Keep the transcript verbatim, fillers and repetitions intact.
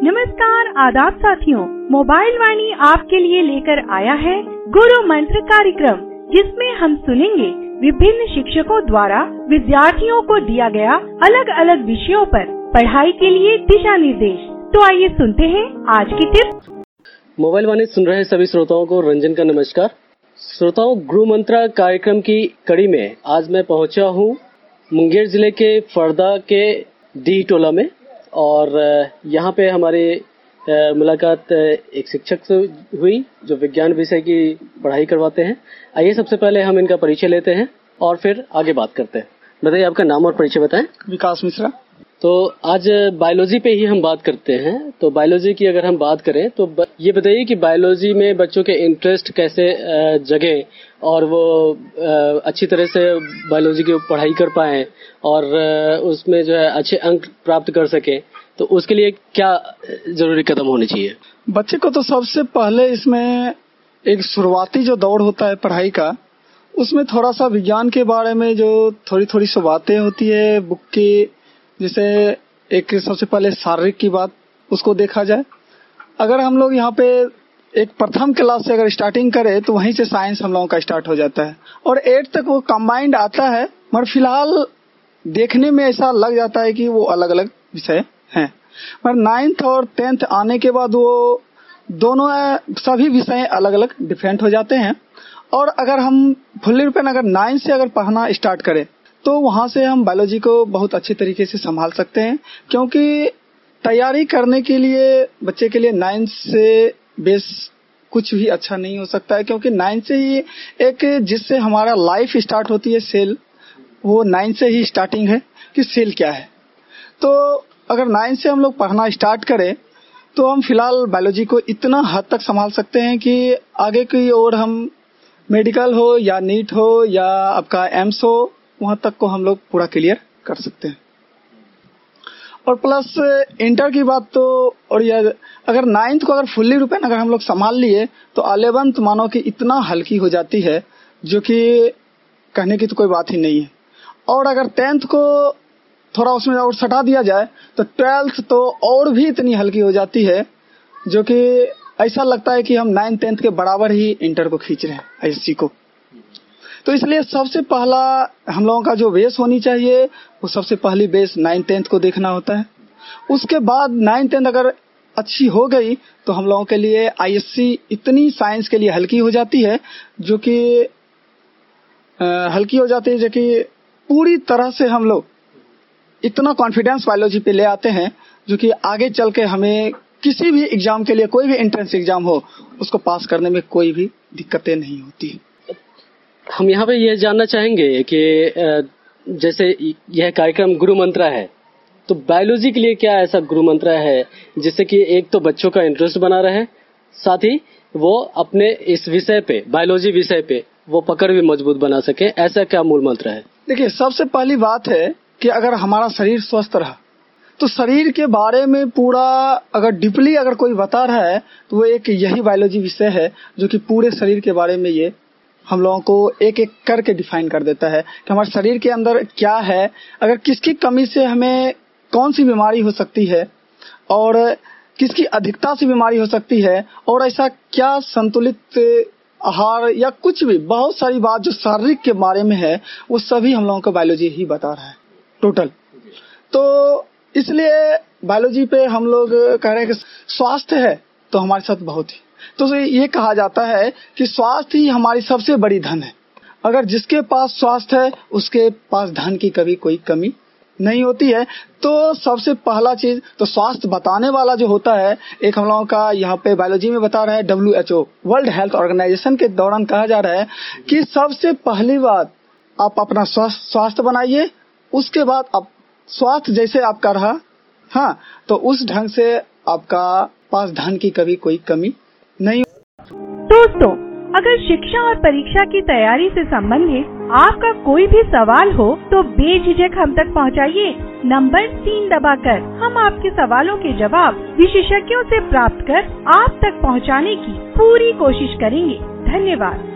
नमस्कार आदाब साथियों, मोबाइल वाणी आपके लिए लेकर आया है गुरु मंत्र कार्यक्रम, जिसमें हम सुनेंगे विभिन्न शिक्षकों द्वारा विद्यार्थियों को दिया गया अलग अलग विषयों पर पढ़ाई के लिए दिशा निर्देश। तो आइए सुनते हैं आज की टिप्स। मोबाइल वाणी सुन रहे सभी श्रोताओं को रंजन का नमस्कार। श्रोताओं, गुरु मंत्र कार्यक्रम की कड़ी में आज मैं पहुंचा हूं मुंगेर जिले के फरदा के डी टोला में, और यहाँ पे हमारी मुलाकात एक शिक्षक से हुई जो विज्ञान विषय की पढ़ाई करवाते हैं। आइए सबसे पहले हम इनका परिचय लेते हैं और फिर आगे बात करते हैं। बताइए, आपका नाम और परिचय बताएं। विकास मिश्रा। तो आज बायोलॉजी पे ही हम बात करते हैं। तो बायोलॉजी की अगर हम बात करें तो ये बताइए कि बायोलॉजी में बच्चों के इंटरेस्ट कैसे जगे और वो अच्छी तरह से बायोलॉजी की पढ़ाई कर पाएं और उसमें जो है अच्छे अंक प्राप्त कर सके, तो उसके लिए क्या जरूरी कदम होने चाहिए? बच्चे को तो सबसे पहले इसमें एक शुरुआती जो दौर होता है पढ़ाई का, उसमें थोड़ा सा विज्ञान के बारे में जो थोड़ी थोड़ी सी बातें होती है बुक की, जैसे एक सबसे पहले शारीरिक की बात, उसको देखा जाए। अगर हम लोग यहाँ पे एक प्रथम क्लास से अगर स्टार्टिंग करें तो वहीं से साइंस हम लोगों का स्टार्ट हो जाता है और एट तक वो कंबाइंड आता है, मगर फिलहाल देखने में ऐसा लग जाता है कि वो अलग अलग विषय हैं। मगर नाइन्थ और टेंथ आने के बाद वो दोनों सभी विषय अलग अलग डिफरेंट हो जाते हैं। और अगर हम फुल्ली रूपेण अगर नाइन्थ से अगर पढ़ना स्टार्ट करें तो वहां से हम बायोलॉजी को बहुत अच्छे तरीके से संभाल सकते हैं, क्योंकि तैयारी करने के लिए बच्चे के लिए नाइन्थ से बेस कुछ भी अच्छा नहीं हो सकता है, क्योंकि नाइन्थ से ही एक जिससे हमारा लाइफ स्टार्ट होती है सेल, वो नाइन्थ से ही स्टार्टिंग है कि सेल क्या है। तो अगर नाइन्थ से हम लोग पढ़ना स्टार्ट करें तो हम फिलहाल बायोलॉजी को इतना हद तक संभाल सकते हैं कि आगे की ओर हम मेडिकल हो या नीट हो या आपका एम्स हो, वहां तक को हम लोग पूरा क्लियर कर सकते हैं। और प्लस इंटर की बात तो, और यह अगर नाइन्थ को अगर फुल्ली रूपेण अगर हम लोग संभाल लिए तो अलेवंथ मानो कि इतना हल्की हो जाती है जो कि कहने की तो कोई बात ही नहीं है। और अगर टेंथ को थोड़ा उसमें और सटा दिया जाए तो ट्वेल्थ तो और भी इतनी हल्की हो जाती है जो कि ऐसा लगता है कि हम नाइन्थ टेंथ के बराबर ही इंटर को खींच रहे हैं, आईएससी को। तो इसलिए सबसे पहला हम लोगों का जो बेस होनी चाहिए वो सबसे पहली बेस नाइन्थ टेंथ को देखना होता है। उसके बाद नाइन्थ टेंथ अगर अच्छी हो गई तो हम लोगों के लिए आईएससी इतनी साइंस के लिए हल्की हो जाती है जो कि हल्की हो जाती है जो कि पूरी तरह से हम लोग इतना कॉन्फिडेंस बायोलॉजी पे ले आते हैं जो कि आगे चल के हमें किसी भी एग्जाम के लिए, कोई भी एंट्रेंस एग्जाम हो, उसको पास करने में कोई भी दिक्कतें नहीं होती। हम यहाँ पे यह जानना चाहेंगे कि जैसे यह कार्यक्रम गुरु मंत्र है, तो बायोलॉजी के लिए क्या ऐसा गुरु मंत्र है जिससे कि एक तो बच्चों का इंटरेस्ट बना रहे, साथ ही वो अपने इस विषय पे, बायोलॉजी विषय पे वो पकड़ भी मजबूत बना सके, ऐसा क्या मूल मंत्र है? देखिए, सबसे पहली बात है कि अगर हमारा शरीर स्वस्थ रहा तो शरीर के बारे में पूरा अगर डीपली अगर कोई बता रहा है तो वो एक यही बायोलॉजी विषय है जो कि पूरे शरीर के बारे में ये हम लोगों को एक एक करके डिफाइन कर देता है कि हमारे शरीर के अंदर क्या है, अगर किसकी कमी से हमें कौन सी बीमारी हो सकती है और किसकी अधिकता से बीमारी हो सकती है, और ऐसा क्या संतुलित आहार या कुछ भी बहुत सारी बात जो शारीरिक के बारे में है वो सभी हम लोगों को बायोलॉजी ही बता रहा है टोटल। तो इसलिए बायोलॉजी पे हम लोग कह रहे हैं कि स्वास्थ्य है तो हमारे साथ बहुत ही, तो ये कहा जाता है कि स्वास्थ्य ही हमारी सबसे बड़ी धन है। अगर जिसके पास स्वास्थ्य है उसके पास धन की कभी कोई कमी नहीं होती है। तो सबसे पहला चीज तो स्वास्थ्य बताने वाला जो होता है, एक हम लोगों का यहाँ पे बायोलॉजी में बता रहा है W H O, World Health Organization के दौरान कहा जा रहा है कि सबसे पहली बात आप अपना स्वास्थ्य बनाइए, उसके बाद आप स्वास्थ्य जैसे आपका रहा, हाँ, तो उस ढंग से आपका पास धन की कभी कोई कमी नहीं। दोस्तों, अगर शिक्षा और परीक्षा की तैयारी से संबंधित आपका कोई भी सवाल हो तो बेझिझक हम तक पहुंचाइए। नंबर तीन दबाकर हम आपके सवालों के जवाब विशेषज्ञों से प्राप्त कर आप तक पहुंचाने की पूरी कोशिश करेंगे। धन्यवाद।